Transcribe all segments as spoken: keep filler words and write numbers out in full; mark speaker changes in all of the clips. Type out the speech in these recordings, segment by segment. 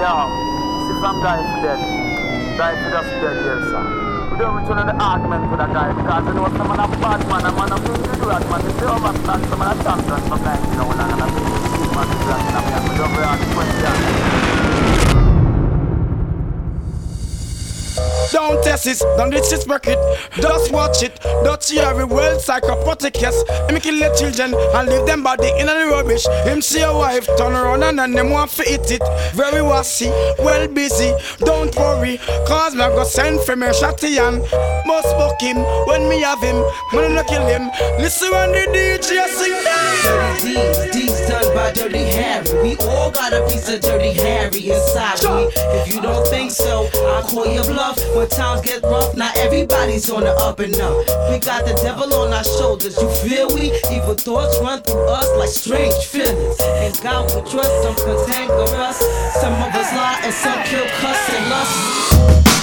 Speaker 1: Yo, see from guy for dead. Guy for just dead here, sir. We don't return the argument with that guy because you know some of the bad man and man of things to do that man. If they overstand some of the champions sometimes, you know, when I'm going to see man to do that, and I'm going to go around twenty years.
Speaker 2: Don't test it, don't disrespect it. Just watch it. Don't share every world psychopathic yes. Him kill the children and leave them body in the rubbish. Him see a wife turn around and then them want to eat it. Very wassy, well busy. Don't worry, cause me I go send for me shotty and must fuck him when me have him. Money no kill him. Listen when the D J sing.
Speaker 3: Dirty deeds, deeds done by Dirty Harry. We all got a piece of Dirty Harry inside me. If you don't think so, I'll call your bluff. When times get rough, not everybody's on the up and up. We got the devil on our shoulders, you feel we? Evil thoughts run through us like strange feelings. And God will trust, some cantankerous. Some of us lie and some kill, cuss and lust.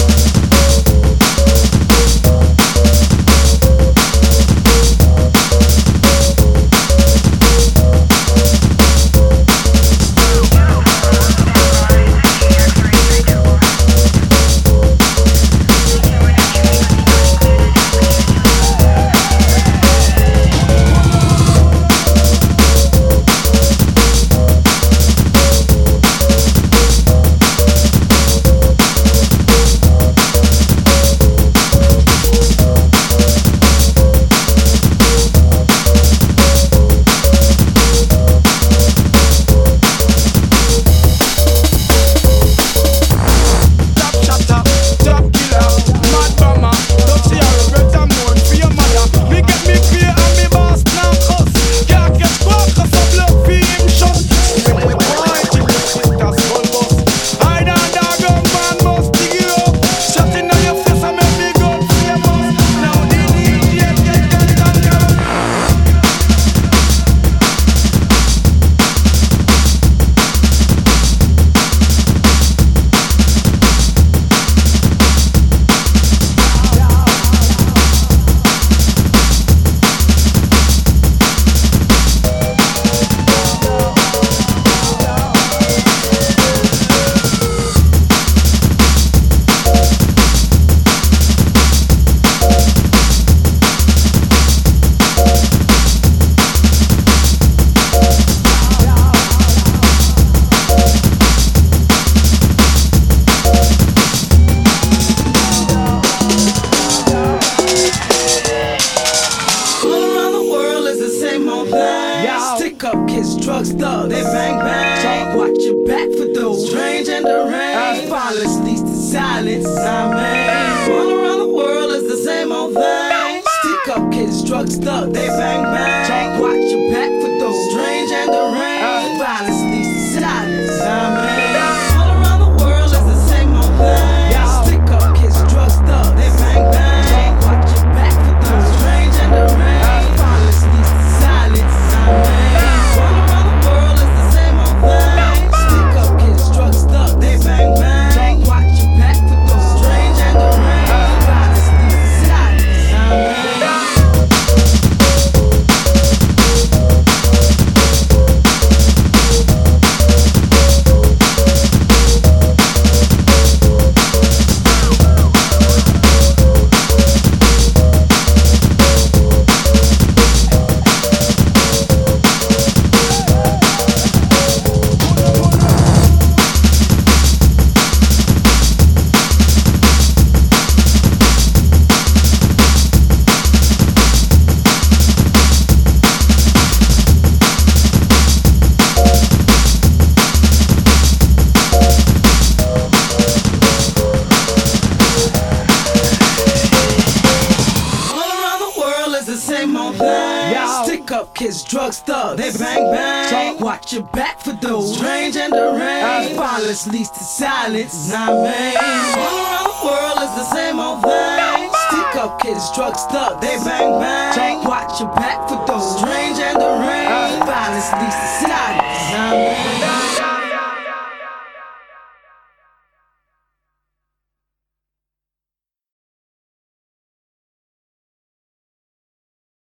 Speaker 3: Drugs, thugs, they bang bang. Watch your back for those strange and deranged. Violence leads to silence, not me. All around the world is the same old thing. Stick up kids, drugs, thugs, they bang bang. Watch your back for those strange and deranged. Violence leads to